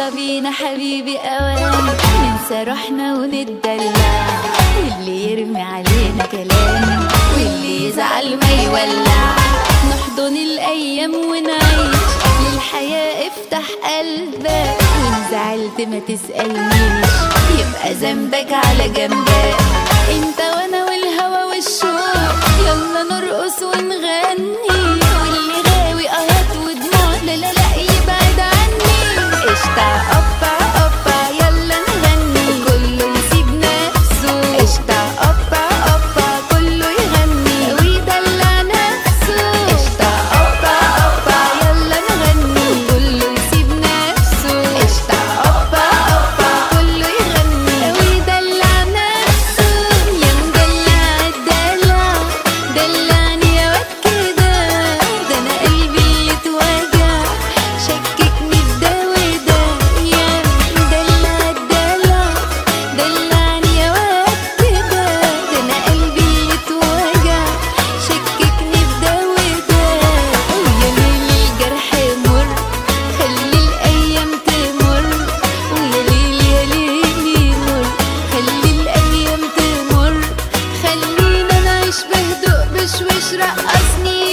يلا بينا حبيبي اوان ننسى روحنا ونتدلع، واللي يرمي علينا كلام واللي يزعل ما يولع. نحضن الايام ونعيش للحياة، افتح قلبك وان زعلت ما تسألنيش، يبقى ذنبك على جنبك. انت وانا والهوى والشوق يلا نرقص ونغني، واللي غاوي قهط ودموع لا لا لا يبعد عني. اشتاق اوبا اوبا يلا نغني، كله يسيب نفسه. اشتاق اوبا اوبا كله يغني ويدلع نفسه. اشتاق اوبا اوبا يلا نغني، كله يسيب نفسه. اشتاق اوبا اوبا كله يغني ويدلع نفسه. يا مدلع الدلع دلعني يا واد كده، ده انا قلبي اتوجع شككني بده وده. يا مدلع الدلع دلعني يا واد كده، ده انا قلبي اتوجع شككني بده وده. ويا ليل الجرح مر خلي الايام تمر، ويا ليل يا ليل مر خلي الايام تمر. خلينا نعيش بهدوء بشويش رقصني